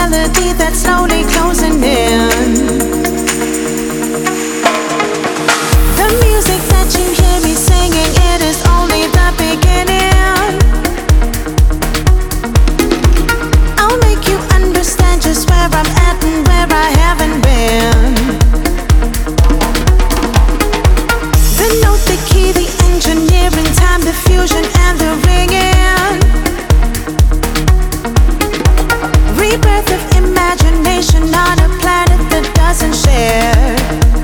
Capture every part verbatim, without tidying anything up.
melody that's slowly closing in. The music that you hear me singing, it is only the beginning. I'll make you understand just where I'm at and where I haven't been. The note, the key, the engineering, time, the fusion and the ringing. Rebirth of imagination on a planet that doesn't share.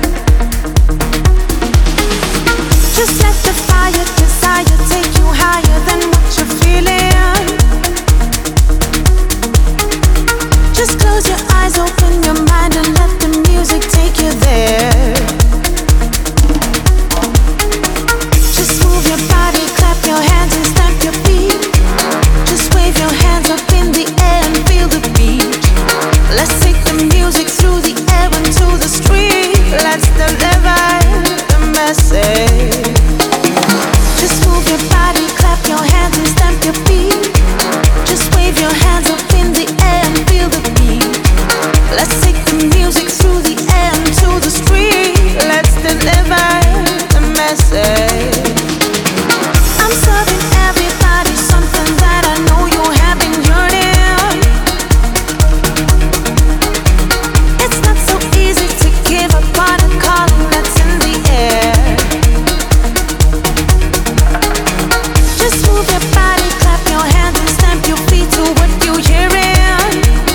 Just let the fire desire take you higher than what you're feeling. Just close your eyes, open your mind and let the music take you there. Just move your body, clap your hands and stamp your feet. Just wave your hands up in the air and feel the beat. Let's take the music through the air into the street. Let's deliver the message. Just move your body, clap your hands and stamp your feet. Just wave your hands up in the air and feel the beat. Let's take the music through the air into the street. Let's deliver the message. I'm serving everybody something that I know you have been yearning. It's not so easy to give up on a calling that's in the air. Just move your body, clap your hands and stamp your feet to what you're hearing.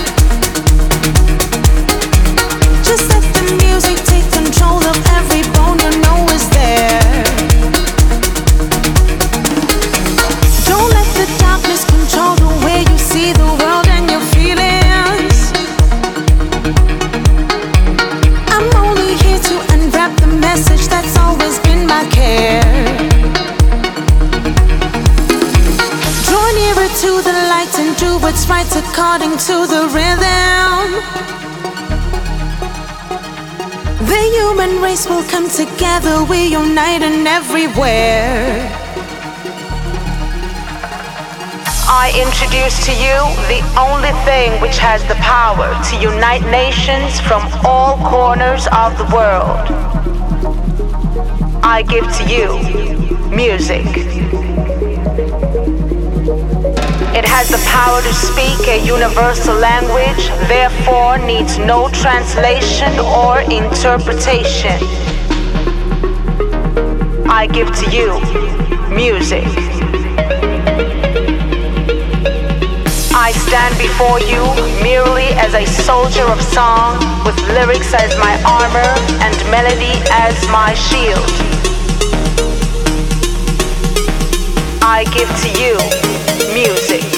Just let the music take control of every bone you know is there. Don't let the darkness control the way you see the world and your feelings. I'm only here to unwrap the message that's always been my care. Draw nearer to the light and do what's right according to the rhythm. The human race will come together, we unite and everywhere. I introduce to you the only thing which has the power to unite nations from all corners of the world. I give to you music. It has the power to speak a universal language, therefore needs no translation or interpretation. I give to you music. I stand before you merely as a soldier of song, with lyrics as my armor and melody as my shield. I give to you music.